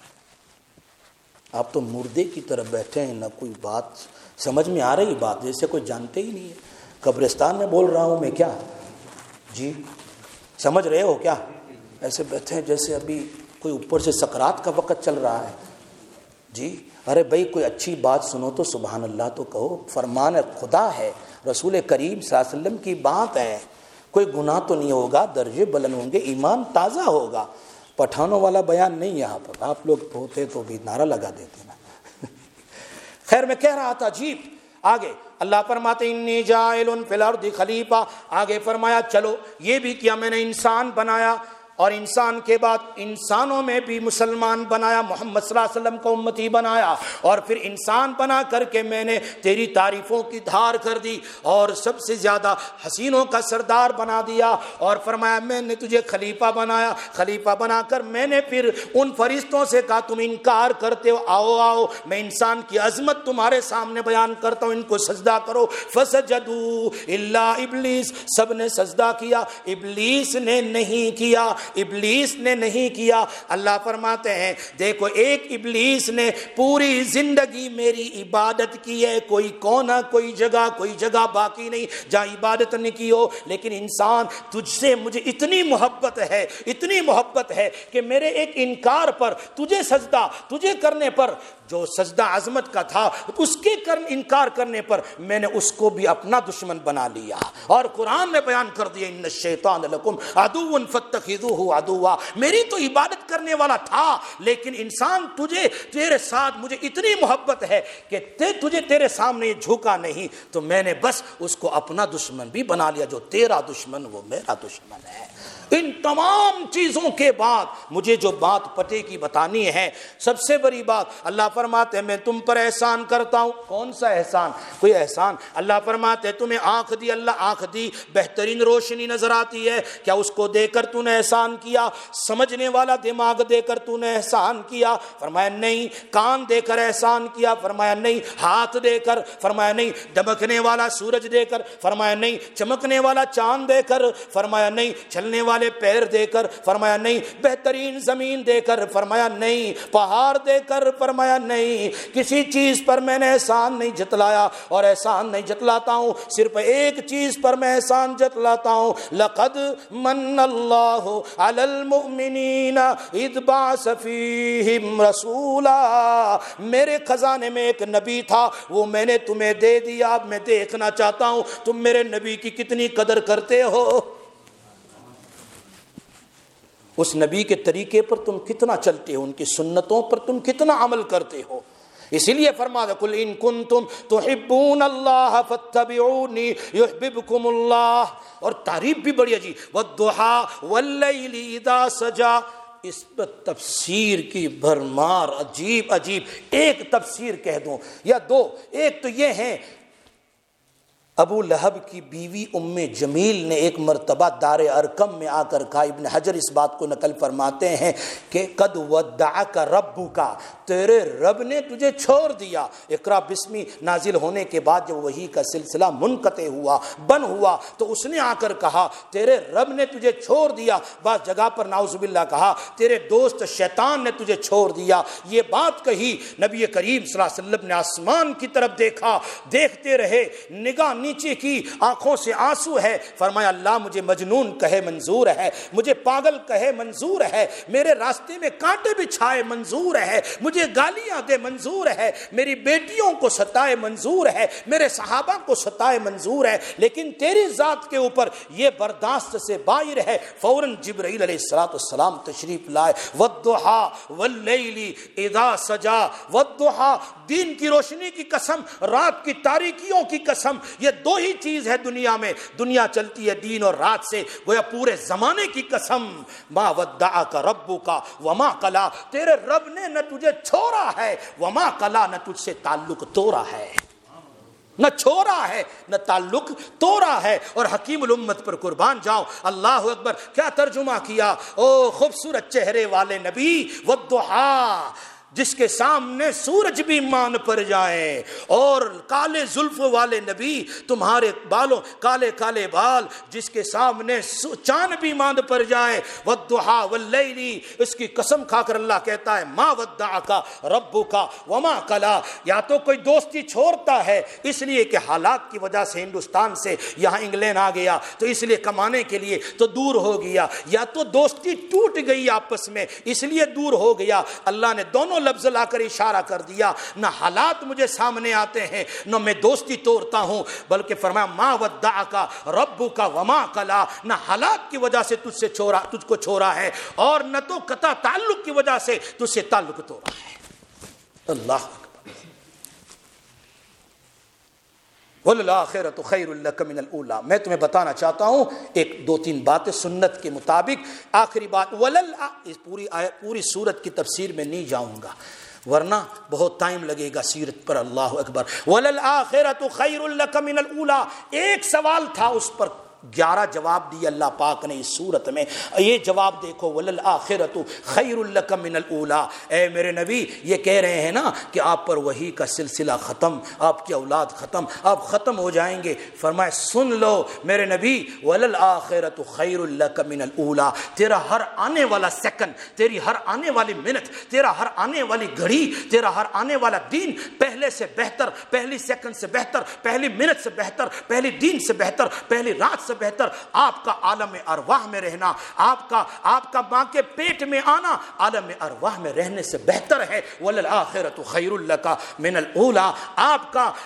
آپ تو مردے کی طرح بیٹھے ہیں، نہ کوئی بات سمجھ میں آ رہی بات، جیسے کوئی جانتے ہی نہیں ہے، قبرستان میں بول رہا ہوں میں کیا؟ جی سمجھ رہے ہو کیا؟ ایسے بیٹھے ہیں جیسے ابھی کوئی اوپر سے سکرات کا وقت چل رہا ہے۔ جی ارے بھائی کوئی اچھی بات سنو تو سبحان اللہ تو کہو، فرمان خدا ہے، رسول کریم صلی اللہ علیہ وسلم کی بات ہے، کوئی گناہ تو نہیں ہوگا، درجے بلند ہوں گے، ایمان تازہ ہوگا۔ پٹھانوں والا بیان نہیں یہاں پر، آپ لوگ ہوتے تو بھی نعرہ لگا دیتے نا۔ خیر میں کہہ رہا تھا جی آگے اللہ فرماتے انی جاعل فی الارض خلیفہ، آگے فرمایا چلو یہ بھی کیا میں نے انسان بنایا، اور انسان کے بعد انسانوں میں بھی مسلمان بنایا، محمد صلی اللہ علیہ وسلم کو امتی بنایا، اور پھر انسان بنا کر کے میں نے تیری تعریفوں کی دھار کر دی، اور سب سے زیادہ حسینوں کا سردار بنا دیا، اور فرمایا میں نے تجھے خلیفہ بنایا، خلیفہ بنا کر میں نے پھر ان فرشتوں سے کہا تم انکار کرتے ہو، آؤ آؤ میں انسان کی عظمت تمہارے سامنے بیان کرتا ہوں، ان کو سجدہ کرو، فسجدوا الا ابلیس، سب نے سجدہ کیا، ابلیس نے نہیں کیا، ابلیس نے نہیں کیا۔ اللہ فرماتے ہیں دیکھو ایک ابلیس نے پوری زندگی میری عبادت کی ہے، کوئی کونا کوئی جگہ کوئی جگہ باقی نہیں جہاں عبادت نہیں کی ہو، لیکن انسان تجھ سے مجھے اتنی محبت ہے، اتنی محبت ہے کہ میرے ایک انکار پر، تجھے سجدہ تجھے کرنے پر، جو سجدہ عظمت کا تھا اس کے کر انکار کرنے پر میں نے اس کو بھی اپنا دشمن بنا لیا، اور قرآن میں بیان کر دیا ان الشیطان لکم عدو فاتخذوہ عدوا، میری تو عبادت کرنے والا تھا، لیکن انسان تجھے تیرے ساتھ مجھے اتنی محبت ہے کہ تے تجھے تیرے سامنے جھکا نہیں، تو میں نے بس اس کو اپنا دشمن بھی بنا لیا، جو تیرا دشمن وہ میرا دشمن ہے۔ ان تمام چیزوں کے بعد مجھے جو بات پتے کی بتانی ہے، سب سے بڑی بات اللہ فرماتے ہیں میں تم پر احسان کرتا ہوں۔ کون سا احسان؟ کوئی احسان؟ اللہ فرماتے ہیں تمہیں آنکھ دی، اللہ آنکھ دی، بہترین روشنی نظر آتی ہے، کیا اس کو دے کر تو نے احسان کیا؟ سمجھنے والا دماغ دے کر تو نے احسان کیا؟ فرمایا نہیں۔ کان دے کر احسان کیا؟ فرمایا نہیں۔ ہاتھ دے کر؟ فرمایا نہیں۔ دمکنے والا سورج دے کر؟ فرمایا نہیں۔ چمکنے والا چاند دے کر؟ فرمایا نہیں۔ چلنے والے پیر دے کر؟ فرمایا نہیں۔ بہترین زمین دے کر؟ فرمایا نہیں۔ پہاڑ دے کر؟ فرمایا نہیں۔ کسی چیز پر میں نے احسان نہیں جتلایا، اور احسان نہیں جتلاتا ہوں، صرف ایک چیز پر میں احسان جتلاتا ہوں، لقد من اللہ علی المؤمنین اذ بعث فیہم رسولا، میرے خزانے میں ایک نبی تھا، وہ میں نے تمہیں دے دیا۔ اب میں دیکھنا چاہتا ہوں تم میرے نبی کی کتنی قدر کرتے ہو، اس نبی کے طریقے پر تم کتنا چلتے ہو، ان کی سنتوں پر تم کتنا عمل کرتے ہو۔ اسی لیے فرمایا قل ان کنتم تحبون اللہ فاتبعونی یحببکم اللہ۔ اور تعریف بھی بڑی عجیب، والضحی واللیل اذا سجا، اس پر تفسیر کی بھرمار، عجیب عجیب۔ ایک تفسیر کہہ دوں یا دو، ایک تو یہ ہے ابو لہب کی بیوی ام جمیل نے ایک مرتبہ دار ارقم میں آ کر کہا، ابن حجر اس بات کو نقل فرماتے ہیں کہ قد ودعک ربک، تیرے رب نے تجھے چھوڑ دیا۔ اقرا بسمی نازل ہونے کے بعد جب وحی کا سلسلہ منقطع ہوا، بند ہوا، تو اس نے آ کر کہا تیرے رب نے تجھے چھوڑ دیا۔ بعض جگہ پر نعوذ باللہ کہا تیرے دوست شیطان نے تجھے چھوڑ دیا۔ یہ بات کہی، نبی کریم صلی اللہ علیہ وسلم نے آسمان کی طرف دیکھا، دیکھتے رہے، نگاہ نیچے کی، آنکھوں سے آنسو ہے۔ فرمایا اللہ مجھے مجنون کہے منظور ہے، مجھے پاگل کہے منظور ہے، میرے راستے میں کانٹے بچھائے منظور ہے، مجھے گالیاں دے منظور ہے، میری بیٹیوں کو ستائے منظور ہے، میرے صحابہ کو ستائے منظور ہے، لیکن تیری ذات کے اوپر یہ برداشت سے باہر ہے۔ فوراً جبرائیل علیہ الصلوۃ والسلام تشریف لائے۔ والضحی واللیل اذا سجا، والضحی دین کی روشنی کی قسم، رات کی تاریکیوں کی قسم، یہ دو ہی چیز ہے دنیا میں، دنیا چلتی ہے دین اور رات سے، گویا پورے زمانے کی قسم۔ ما ودعک ربک وما قلا، تیرے رب نے نہ تجھے چھوڑا ہے، وما قلا، نہ تجھ سے تعلق توڑا ہے، نہ چھوڑا ہے نہ تعلق توڑا ہے۔ اور حکیم الامت پر قربان جاؤ، اللہ اکبر، کیا ترجمہ کیا، او خوبصورت چہرے والے نبی، والضحی، جس کے سامنے سورج بھی مان پر جائے، اور کالے زلف والے نبی، تمہارے بالوں کالے کالے بال، جس کے سامنے چاند بھی مان پر جائے، والضحی واللیل، اس کی قسم کھا کر اللہ کہتا ہے ما ودعک ربک وما قلا۔ یا تو کوئی دوستی چھوڑتا ہے اس لیے کہ حالات کی وجہ سے ہندوستان سے یہاں انگلینڈ آ گیا تو اس لیے کمانے کے لیے تو دور ہو گیا، یا تو دوستی ٹوٹ گئی آپس میں اس لیے دور ہو گیا۔ اللہ نے دونوں لفظ لا کر اشارہ کر دیا، نہ حالات مجھے سامنے آتے ہیں نہ میں دوستی توڑتا ہوں، بلکہ فرمایا ما ودعک ربک وما قلا، نہ حالات کی وجہ سے تجھ سے چھوڑا تجھ کو چھوڑا ہے، اور نہ تو قطع تعلق کی وجہ سے تجھ سے تعلق توڑا ہے۔ اللہ اکبر۔ وَالْآخِرَةُ خَيْرٌ لَكَ مِنَ الْأُولَىٰ، میں تمہیں بتانا چاہتا ہوں ایک دو تین باتیں سنت کے مطابق۔ آخری بات وَلَلْ، اس پوری آیت پوری سورت کی تفسیر میں نہیں جاؤں گا ورنہ بہت ٹائم لگے گا سیرت پر۔ اللہ اکبر۔ وَلَلْآخِرَةُ خَيْرٌ لَكَ مِنَ الْأُولَىٰ، ایک سوال تھا اس پر گیارہ جواب دیے اللہ پاک نے اس صورت میں۔ یہ جواب دیکھو، وَلَلْآخِرَةُ خَيْرٌ لَكَ مِنَ الْأُولَىٰ، اے میرے نبی یہ کہہ رہے ہیں نا کہ آپ پر وحی کا سلسلہ ختم، آپ کی اولاد ختم، آپ ختم ہو جائیں گے۔ فرمائے سن لو میرے نبی، وَلَلْآخِرَةُ خَيْرٌ لَكَ مِنَ الْأُولَىٰ، تیرا ہر آنے والا سیکنڈ، تیری ہر آنے والی منٹ، تیرا ہر آنے والی گھڑی، تیرا ہر آنے والا دین پہلے سے بہتر، پہلی سیکنڈ سے بہتر، پہلی منٹ سے بہتر، پہلی دن سے بہتر، پہلی رات سے بہتر، آپ کا عالم ارواح میں رہنا، آپ کا آپ کا ماں کے پیٹ میں آنا عالم ارواح میں رہنے سے بہتر ہے۔ وَلَلْآخِرَةُ خَيْرٌ لَكَ مِنَ الْأُولَىٰ، آپ کا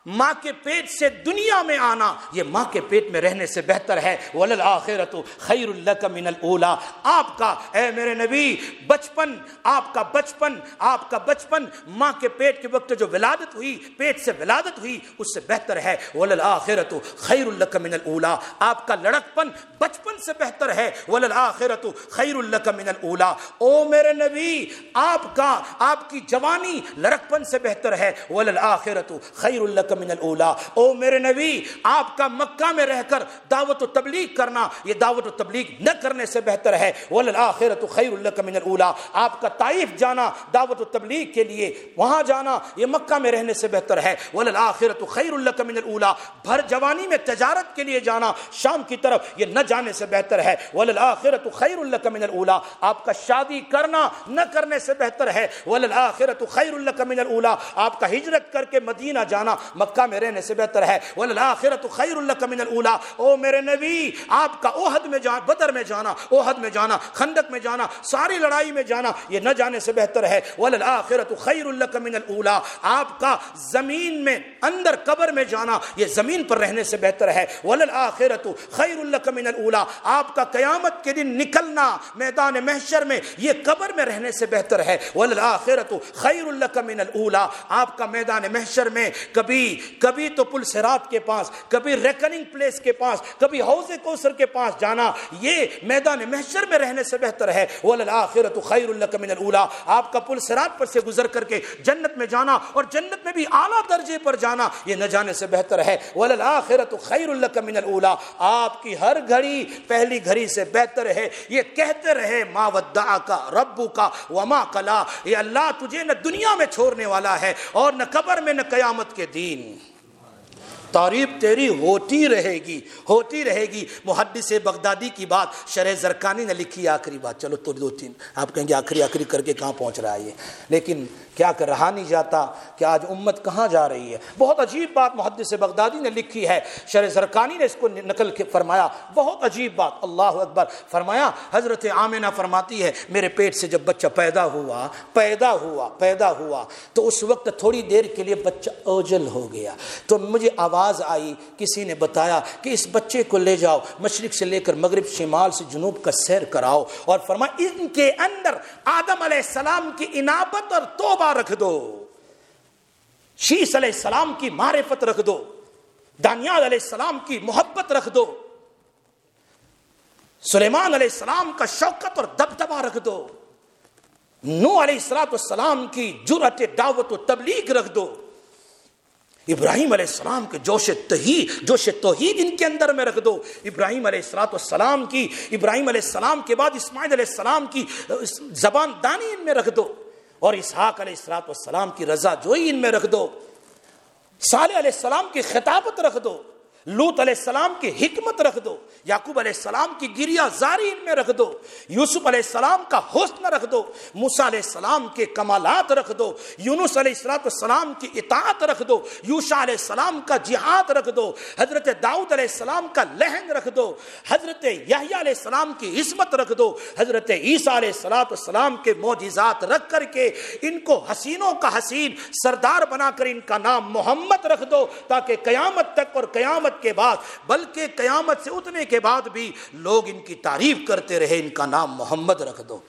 ماں کے پیٹ سے دنیا میں آنا یہ ماں کے پیٹ میں رہنے سے بہتر ہے. وَلَلْآخِرَةُ خَيْرٌ لَكَ مِنَ الْأُولَىٰ. آپ کا اے میرے نبی بچپن آپ کا بچپن آپ کا بچپن ماں کے پیٹ کے وقت جو ولادت ہوئی پیٹ سے ولادت ہوئی اس سے بہتر ہے. وَلَلْآخِرَةُ خَيْرٌ لَكَ مِنَ الْأُولَىٰ. آپ کا لڑکپن بچپن سے بہتر ہے. وَلَلْآخِرَةُ خَيْرٌ لَكَ مِنَ الْأُولَىٰ. او میرے نبی آپ کا آپ کی جوانی لڑکپن سے بہتر ہے. وَلَلْآخِرَةُ خَيْرٌ لَكَ مِنَ الْأُولَىٰ. او میرے نبی آپ کا مکہ میں رہ کر دعوت و تبلیغ کرنا یہ دعوت و تبلیغ نہ کرنے سے بہتر ہے. وَلَلْآخِرَةُ خَيْرٌ لَكَ مِنَ الْأُولَىٰ. آپ کا طائف جانا دعوت و تبلیغ کے لیے وہاں جانا یہ مکہ میں رہنے سے بہتر ہے. وَلَلْآخِرَةُ خَيْرٌ لَكَ مِنَ الْأُولَىٰ. بھر جوانی میں تجارت کے لیے جانا شام کی طرف یہ نہ جانے سے بہتر ہے. وَلَلْآخِرَةُ خَيْرٌ لَكَ مِنَ الْأُولَىٰ. آپ کا شادی کرنا نہ کرنے سے بہتر ہے. وَلَلْآخِرَةُ خَيْرٌ لَكَ مِنَ الْأُولَىٰ. آپ کا ہجرت کر کے مدینہ جانا مکہ میں رہنے سے بہتر ہے. وَلَلْآخِرَةُ خَيْرٌ لَكَ مِنَ الْأُولَىٰ. او میرے نبی آپ کا احد میں جانا بدر میں جانا احد میں جانا خندق میں جانا ساری لڑائی میں جانا یہ نہ جانے سے بہتر ہے. وَلَلْآخِرَةُ خَيْرٌ لَكَ مِنَ الْأُولَىٰ. آپ کا زمین میں اندر قبر میں جانا یہ زمین پر رہنے سے بہتر ہے. وَلَلْآخِرَةُ خَيْرٌ لَكَ مِنَ الْأُولَىٰ. آپ کا قیامت کے دن نکلنا میدان محشر میں یہ قبر میں رہنے سے بہتر ہے. وَلَلْآخِرَةُ خَيْرٌ لَكَ مِنَ الْأُولَىٰ. آپ کا میدان محشر میں کبھی کبھی تو پل صراط کے پاس کبھی ریکننگ پلیس کے پاس کبھی حوض کوثر کے پاس جانا یہ میدان محشر میں رہنے سے بہتر ہے. وَلَلْآخِرَةُ خَيْرٌ لَكَ مِنَ الْأُولَىٰ. آپ کا پل صراط پر سے گزر کر کے جنت میں جانا اور جنت میں بھی اعلیٰ درجے پر جانا یہ نہ جانے سے بہتر ہے. وَلَلْآخِرَةُ خَيْرٌ لَكَ مِنَ الْأُولَىٰ. آپ کی ہر گھڑی پہلی گھڑی سے بہتر ہے. یہ کہتے رہے مَا وَدَّعَكَ رَبُّكَ وَمَا قَلَىٰ. یہ اللہ تجھے نہ دنیا میں چھوڑنے والا ہے اور نہ قبر میں نہ قیامت کے دن. تعریف تیری ہوتی رہے گی ہوتی رہے گی. محدث بغدادی کی بات شرح زرقانی نے لکھی آخری بات. چلو تو دو تین آپ کہیں گے آخری آخری کر کے کہاں پہنچ رہا ہے یہ, لیکن کیا کر رہا نہیں جاتا کہ آج امت کہاں جا رہی ہے. بہت عجیب بات محدث بغدادی نے لکھی ہے, شرح زرقانی نے اس کو نقل فرمایا. بہت عجیب بات, اللہ اکبر. فرمایا حضرت آمنہ فرماتی ہے میرے پیٹ سے جب بچہ پیدا ہوا پیدا ہوا پیدا ہوا تو اس وقت تھوڑی دیر کے لیے بچہ اوجل ہو گیا. تو مجھے آواز آئی, کسی نے بتایا کہ اس بچے کو لے جاؤ مشرق سے لے کر مغرب شمال سے جنوب کا سیر کراؤ, اور فرمایا ان کے اندر آدم علیہ السلام کی انابت اور توبہ رکھ دو, شیس علیہ السلام کی معرفت رکھ دو, دانیال علیہ السلام کی محبت رکھ دو, سلیمان علیہ السلام کا شوکت اور دبدبہ رکھ دو, نوح علیہ السلام کی جرأت دعوت و تبلیغ رکھ دو, ابراہیم علیہ السلام کے جوش توحید جوش توحید ان کے اندر میں رکھ دو, ابراہیم علیہ السلام کی ابراہیم علیہ السلام کے بعد اسماعیل علیہ السلام کی زبان دانی ان میں رکھ دو, اور اسحاق علیہ السلام کی رضا جوئی ان میں رکھ دو, صالح علیہ السلام کی خطابت رکھ دو, لوط علیہ السلام کی حکمت رکھ دو, یعقوب علیہ السلام کی گریہ زاری ان میں رکھ دو, یوسف علیہ السلام کا حسن رکھ دو, موسیٰ علیہ السلام کے کمالات رکھ دو, یونس علیہ السلام کی اطاعت رکھ دو, یوشع علیہ السلام کا جہاد رکھ دو, حضرت داؤد علیہ السلام کا لحن رکھ دو, حضرت یحییٰ علیہ السلام کی عصمت رکھ دو, حضرت عیسیٰ علیہ السلام کے معجزات رکھ کر کے ان کو حسینوں کا حسین سردار بنا کر ان کا نام محمد رکھ دو, تاکہ قیامت تک اور قیامت کے بعد بلکہ قیامت سے اٹھنے کے بعد بھی لوگ ان کی تعریف کرتے رہے, ان کا نام محمد رکھ دو.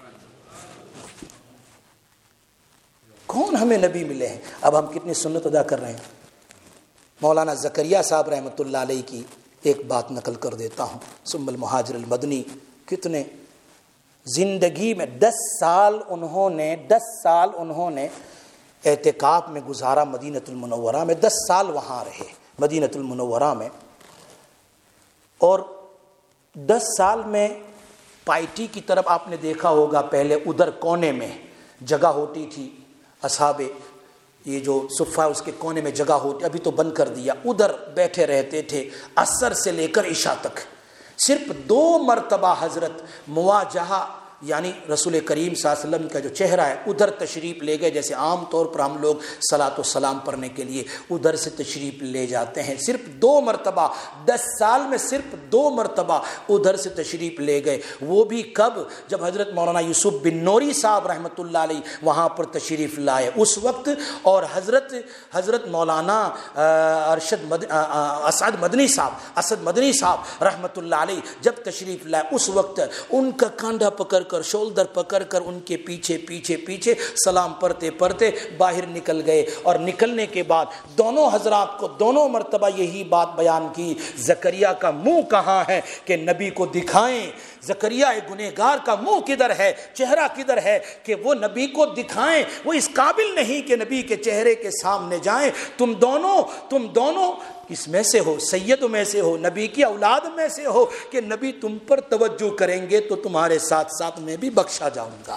کون ہمیں نبی ملے ہیں, اب ہم کتنی سنت ادا کر رہے ہیں. مولانا زکریا صاحب رحمۃ اللہ علیہ کی ایک بات نقل کر دیتا ہوں. ثم المہاجر المدنی, کتنے زندگی میں دس سال انہوں نے دس سال انہوں نے اعتکاف میں گزارا مدینۃ المنورہ میں, دس سال وہاں رہے مدینۃ المنورہ میں, اور دس سال میں پائٹی کی طرف آپ نے دیکھا ہوگا پہلے ادھر کونے میں جگہ ہوتی تھی, اصحاب یہ جو صفہ اس کے کونے میں جگہ ہوتی, ابھی تو بند کر دیا, ادھر بیٹھے رہتے تھے عصر سے لے کر عشاء تک. صرف دو مرتبہ حضرت مواجہہ یعنی رسول کریم صلی اللہ علیہ وسلم کا جو چہرہ ہے ادھر تشریف لے گئے، جیسے عام طور پر ہم لوگ صلاۃ و سلام پڑھنے کے لیے ادھر سے تشریف لے جاتے ہیں، صرف دو مرتبہ دس سال میں صرف دو مرتبہ ادھر سے تشریف لے گئے، وہ بھی کب؟ جب حضرت مولانا یوسف بن نوری صاحب رحمۃ اللہ علیہ وہاں پر تشریف لائے اس وقت، اور حضرت حضرت مولانا ارشد مد اسعد مدنی صاحب اسد مدنی صاحب رحمۃ اللہ علیہ جب تشریف لائے اس وقت ان کا کانڈھا پکڑ کر شولڈر پکڑ کر ان کے پیچھے پیچھے پیچھے سلام پڑھتے پڑھتے باہر نکل گئے، اور نکلنے کے بعد دونوں حضرات کو دونوں مرتبہ یہی بات بیان کی، زکریا کا منہ کہاں ہے کہ نبی کو دکھائیں، زکریا گنہگار کا منہ کدھر ہے، چہرہ کدھر ہے کہ وہ نبی کو دکھائیں، وہ اس قابل نہیں کہ نبی کے چہرے کے سامنے جائیں، تم دونوں تم دونوں کس میں سے ہو؟ سید میں سے ہو، نبی کی اولاد میں سے ہو کہ نبی تم پر توجہ کریں گے تو تمہارے ساتھ ساتھ میں بھی بخشا جاؤں گا۔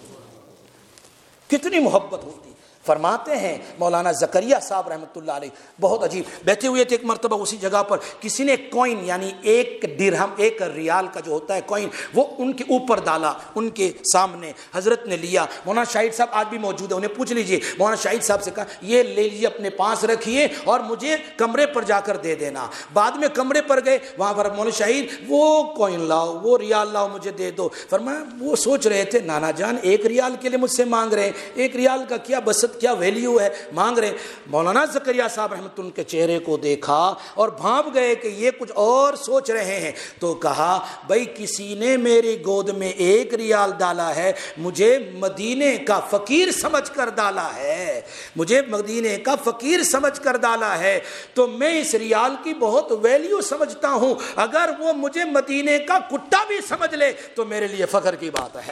کتنی محبت ہوتی۔ فرماتے ہیں مولانا زکریا صاحب رحمۃ اللہ علیہ، بہت عجیب، بیٹھے ہوئے تھے ایک مرتبہ اسی جگہ پر، کسی نے کوئن یعنی ایک درہم ایک ریال کا جو ہوتا ہے کوئن وہ ان کے اوپر ڈالا، ان کے سامنے حضرت نے لیا، مولانا شاہد صاحب آج بھی موجود ہے، انہیں پوچھ لیجئے، مولانا شاہد صاحب سے کہا یہ لے لیجیے اپنے پاس رکھیے اور مجھے کمرے پر جا کر دے دینا۔ بعد میں کمرے پر گئے، وہاں پر مولانا شاہد وہ کوئن لاؤ، وہ ریال لاؤ مجھے دے دو۔ فرمایا وہ سوچ رہے تھے نانا جان ایک ریال کے لیے مجھ سے مانگ رہے ہیں، ایک ریال کا کیا بست کیا ویلیو ہے، مانگ رہے۔ مولانا زکریا صاحب رحمت ان کے چہرے کو دیکھا اور بھانپ گئے کہ یہ کچھ اور سوچ رہے ہیں، تو کہا بھائی کسی نے میری گود میں ایک ریال ڈالا ہے، مجھے مدینے کا فقیر سمجھ کر ڈالا ہے، مجھے مدینے کا فقیر سمجھ کر ڈالا ہے، تو میں اس ریال کی بہت ویلیو سمجھتا ہوں، اگر وہ مجھے مدینے کا کتا بھی سمجھ لے تو میرے لیے فخر کی بات ہے۔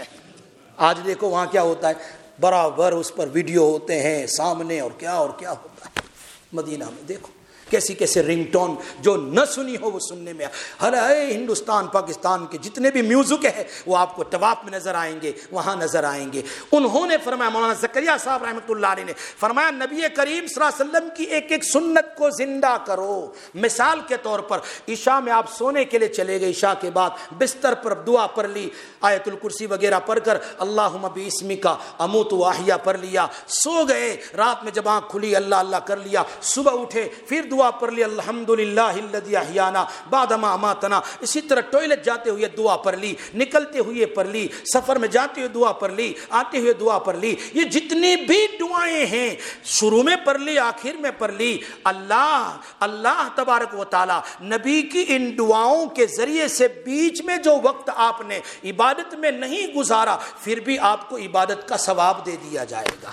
آج دیکھو وہاں کیا ہوتا ہے، برابر اس پر ویڈیو ہوتے ہیں سامنے، اور کیا اور کیا ہوتا ہے مدینہ میں، دیکھو کیسی کیسے رنگ ٹون جو نہ سنی ہو وہ سننے میں، ہر ہندوستان پاکستان کے جتنے بھی میوزک ہے وہ آپ کو طواف میں نظر آئیں گے، وہاں نظر آئیں گے۔ انہوں نے فرمایا، مولانا زکریا صاحب رحمۃ اللہ علیہ نے فرمایا نبی کریم صلی اللہ علیہ وسلم کی ایک ایک سنت کو زندہ کرو۔ مثال کے طور پر عشاء میں آپ سونے کے لیے چلے گئے، عشاء کے بعد بستر پر دعا پڑھ لی، آیت الکرسی وغیرہ پڑھ کر اللہم باسمک اموت و احیا پڑھ لیا، سو گئے، رات میں جب آنکھ کھلی اللہ اللہ کر لیا، صبح اٹھے پھر دعا پڑھ لی الحمدللہ الذی احیانا بعد ما اماتنا، اسی طرح ٹوائلٹ جاتے ہوئے دعا پڑھ لی، نکلتے ہوئے پڑھ لی، سفر میں جاتے ہوئے دعا پڑھ لی، آتے ہوئے دعا پڑھ لی، یہ جتنی بھی دعائیں ہیں شروع میں پڑھ لی آخر میں پڑھ لی، اللہ اللہ تبارک و تعالی نبی کی ان دعاؤں کے ذریعے سے بیچ میں جو وقت آپ نے عبادت میں نہیں گزارا پھر بھی آپ کو عبادت کا ثواب دے دیا جائے گا۔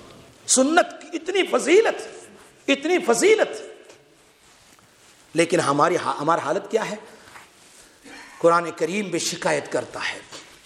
سنت کی اتنی فضیلت، اتنی فضیلت، لیکن ہماری ہماری حالت کیا ہے؟ قرآن کریم بھی شکایت کرتا ہے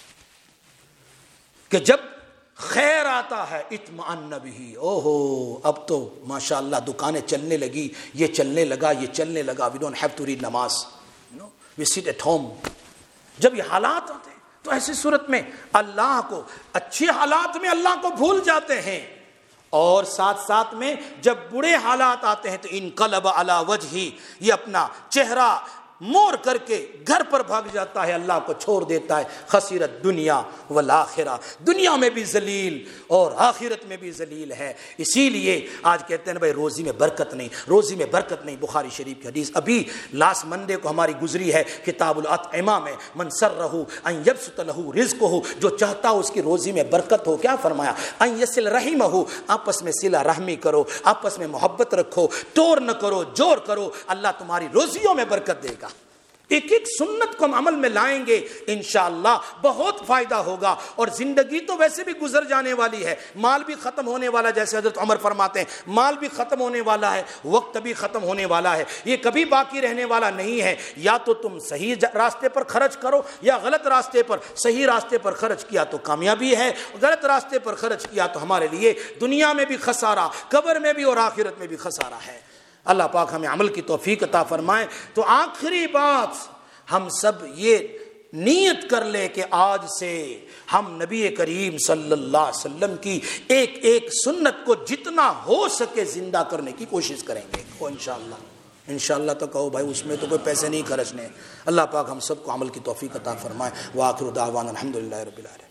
کہ جب خیر آتا ہے اطمئن بہ، او ہو اب تو ماشاءاللہ دکانیں چلنے لگی، یہ چلنے لگا یہ چلنے لگا، we don't have to read namaz, no we sit at home. جب یہ حالات آتے ہیں تو ایسی صورت میں اللہ کو، اچھے حالات میں اللہ کو بھول جاتے ہیں، اور ساتھ ساتھ میں جب برے حالات آتے ہیں تو انقلب علی وجہی، یہ اپنا چہرہ مور کر کے گھر پر بھاگ جاتا ہے، اللہ کو چھوڑ دیتا ہے۔ خسرت دنیا والآخرہ، دنیا میں بھی ذلیل اور آخرت میں بھی ذلیل ہے۔ اسی لیے آج کہتے ہیں بھائی روزی میں برکت نہیں، روزی میں برکت نہیں، بخاری شریف کی حدیث ابھی لاسٹ منڈے کو ہماری گزری ہے کتاب الاطعمہ میں، من سرہ ان یبسط لہ رزقہ، جو چاہتا ہو اس کی روزی میں برکت ہو، کیا فرمایا؟ ان یصل رحمہ، آپس میں صلہ رحمی کرو، آپس میں محبت رکھو، توڑ نہ کرو، جوڑ کرو، اللہ تمہاری روزیوں میں برکت دے گا۔ ایک ایک سنت کو ہم عمل میں لائیں گے انشاءاللہ بہت فائدہ ہوگا، اور زندگی تو ویسے بھی گزر جانے والی ہے، مال بھی ختم ہونے والا، جیسے حضرت عمر فرماتے ہیں مال بھی ختم ہونے والا ہے، وقت بھی ختم ہونے والا ہے، یہ کبھی باقی رہنے والا نہیں ہے، یا تو تم صحیح راستے پر خرچ کرو یا غلط راستے پر۔ صحیح راستے پر خرچ کیا تو کامیابی ہے، غلط راستے پر خرچ کیا تو ہمارے لیے دنیا میں بھی خسارہ، قبر میں بھی اور آخرت میں بھی خسارہ ہے۔ اللہ پاک ہمیں عمل کی توفیق عطا فرمائے۔ تو آخری بات ہم سب یہ نیت کر لے کہ آج سے ہم نبی کریم صلی اللہ علیہ وسلم کی ایک ایک سنت کو جتنا ہو سکے زندہ کرنے کی کوشش کریں گے، وہ انشاءاللہ انشاءاللہ تو کہو بھائی اس میں تو کوئی پیسے نہیں خرچنے. اللہ پاک ہم سب کو عمل کی توفیق عطا فرمائے. وآخر دعوانا الحمدللہ رب العالمین.